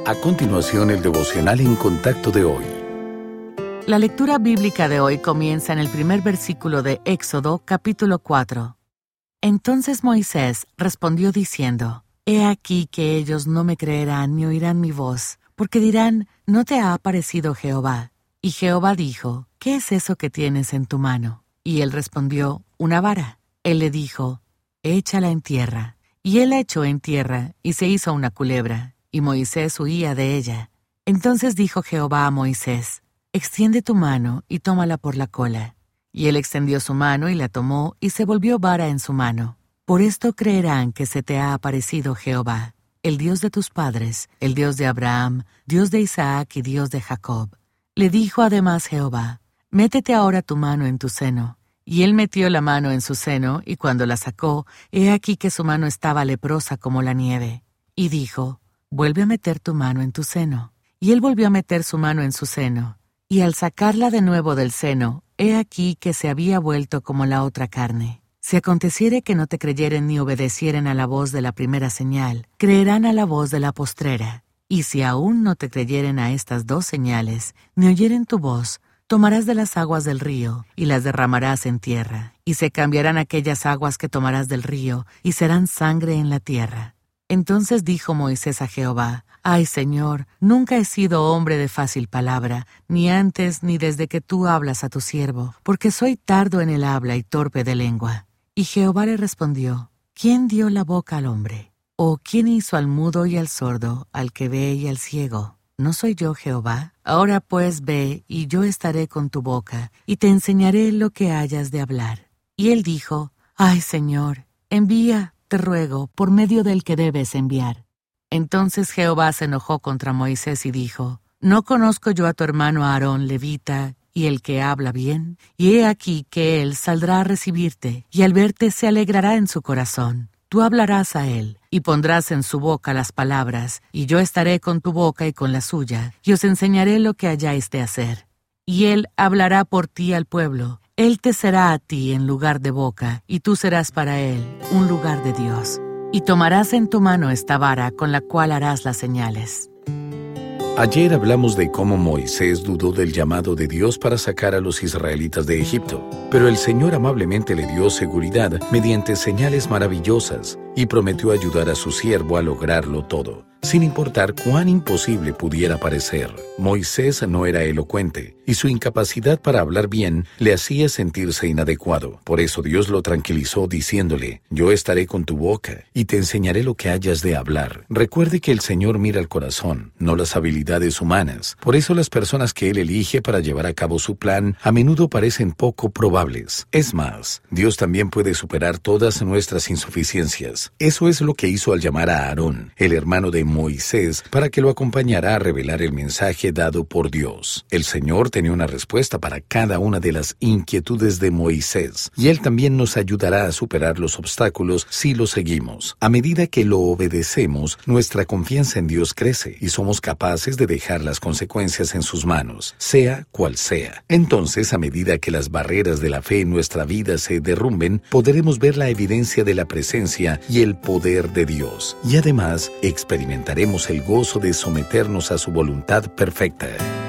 A continuación, el devocional en contacto de hoy. La lectura bíblica de hoy comienza en el primer versículo de Éxodo, capítulo 4. Entonces Moisés respondió diciendo: He aquí que ellos no me creerán ni oirán mi voz, porque dirán: ¿No te ha aparecido Jehová? Y Jehová dijo: ¿Qué es eso que tienes en tu mano? Y él respondió: Una vara. Él le dijo: Échala en tierra. Y él la echó en tierra, y se hizo una culebra, y Moisés huía de ella. Entonces dijo Jehová a Moisés: Extiende tu mano y tómala por la cola. Y él extendió su mano y la tomó, y se volvió vara en su mano. Por esto creerán que se te ha aparecido Jehová, el Dios de tus padres, el Dios de Abraham, Dios de Isaac y Dios de Jacob. Le dijo además Jehová: Métete ahora tu mano en tu seno. Y él metió la mano en su seno, y cuando la sacó, he aquí que su mano estaba leprosa como la nieve. Y dijo: Vuelve a meter tu mano en tu seno. Y él volvió a meter su mano en su seno. Y al sacarla de nuevo del seno, he aquí que se había vuelto como la otra carne. Si aconteciere que no te creyeren ni obedecieren a la voz de la primera señal, creerán a la voz de la postrera. Y si aún no te creyeren a estas dos señales, ni oyeren tu voz, tomarás de las aguas del río, y las derramarás en tierra, y se cambiarán aquellas aguas que tomarás del río, y serán sangre en la tierra. Entonces dijo Moisés a Jehová: Ay, Señor, nunca he sido hombre de fácil palabra, ni antes ni desde que tú hablas a tu siervo, porque soy tardo en el habla y torpe de lengua. Y Jehová le respondió: ¿Quién dio la boca al hombre? ¿O quién hizo al mudo y al sordo, al que ve y al ciego? ¿No soy yo Jehová? Ahora pues ve, y yo estaré con tu boca, y te enseñaré lo que hayas de hablar. Y él dijo: Ay, Señor, envía, te ruego, por medio del que debes enviar. Entonces Jehová se enojó contra Moisés y dijo: ¿No conozco yo a tu hermano Aarón levita, y el que habla bien? Y he aquí que él saldrá a recibirte, y al verte se alegrará en su corazón. Tú hablarás a él, y pondrás en su boca las palabras, y yo estaré con tu boca y con la suya, y os enseñaré lo que hayáis de hacer. Y él hablará por ti al pueblo. Él te será a ti en lugar de boca, y tú serás para él un lugar de Dios. Y tomarás en tu mano esta vara con la cual harás las señales. Ayer hablamos de cómo Moisés dudó del llamado de Dios para sacar a los israelitas de Egipto, pero el Señor amablemente le dio seguridad mediante señales maravillosas y prometió ayudar a su siervo a lograrlo todo, sin importar cuán imposible pudiera parecer. Moisés no era elocuente, y su incapacidad para hablar bien le hacía sentirse inadecuado. Por eso Dios lo tranquilizó diciéndole: Yo estaré con tu boca, y te enseñaré lo que hayas de hablar. Recuerde que el Señor mira el corazón, no las habilidades humanas. Por eso las personas que Él elige para llevar a cabo su plan a menudo parecen poco probables. Es más, Dios también puede superar todas nuestras insuficiencias. Eso es lo que hizo al llamar a Aarón, el hermano de Moisés, para que lo acompañara a revelar el mensaje dado por Dios. El Señor tenía una respuesta para cada una de las inquietudes de Moisés, y Él también nos ayudará a superar los obstáculos si lo seguimos. A medida que lo obedecemos, nuestra confianza en Dios crece y somos capaces de dejar las consecuencias en sus manos, sea cual sea. Entonces, a medida que las barreras de la fe en nuestra vida se derrumben, podremos ver la evidencia de la presencia y el poder de Dios. Y además, experimentaremos el gozo de someternos a su voluntad perfecta.